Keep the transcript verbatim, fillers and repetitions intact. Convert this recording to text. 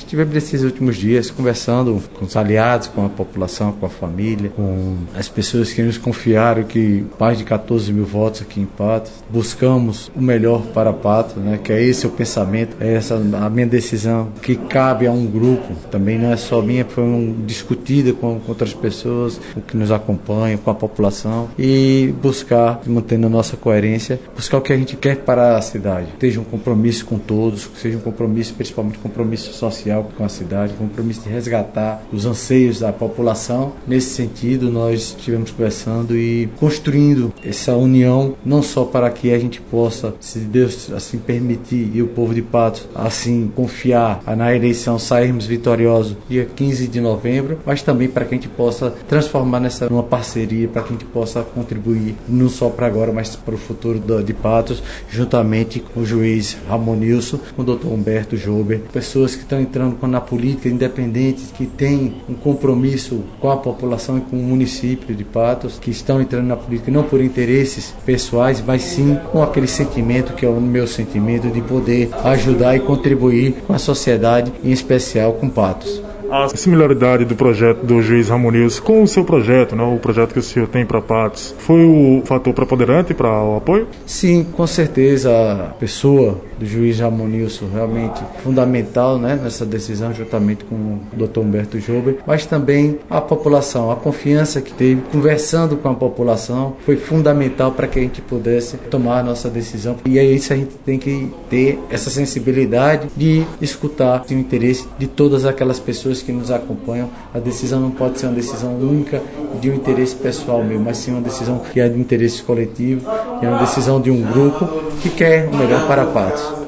estivemos nesses últimos dias conversando com os aliados, com a população, com a família, com as pessoas que nos confiaram que mais de catorze mil votos aqui em Patos. Buscamos o melhor para Patos, né? Que é esse o pensamento, é essa a minha decisão, que cabe a um grupo, também não é só minha, foi um, discutida com, com outras pessoas, com que nos acompanham, com a população, e buscar, mantendo a nossa coerência, buscar o que a gente quer para a cidade. Seja um compromisso com todos, seja um compromisso, principalmente compromisso social com a cidade, compromisso de resgatar os anseios da população. Nesse sentido, nós estivemos conversando e construindo essa união, não só para que a gente possa, se Deus assim permitir, e o povo de Patos assim confiar na eleição, sairmos vitoriosos dia quinze de novembro, mas também para que a gente possa transformar nessa numa parceria, para que a gente possa contribuir não só para agora, mas para o futuro de Patos, juntamente com o juiz Ramonilson, com o doutor Humberto Jober, pessoas que estão entrando na política, independentes, que têm um compromisso com a população e com o município de Patos, que estão entrando na política não por interesses pessoais, mas sim com aquele sentimento que é o meu sentimento de poder ajudar e contribuir com a sociedade, em especial com Patos. A similaridade do projeto do juiz Ramonilson com o seu projeto, né, o projeto que o senhor tem para Patos, foi o fator preponderante para o apoio? Sim, com certeza a pessoa do juiz Ramonilson realmente fundamental, né, nessa decisão, juntamente com o doutor Humberto Jober, mas também a população, a confiança que teve, conversando com a população, foi fundamental para que a gente pudesse tomar a nossa decisão. E é isso, a gente tem que ter essa sensibilidade de escutar o interesse de todas aquelas pessoas que nos acompanham. A decisão não pode ser uma decisão única de um interesse pessoal meu, mas sim uma decisão que é de interesse coletivo, que é uma decisão de um grupo que quer o melhor para Patos.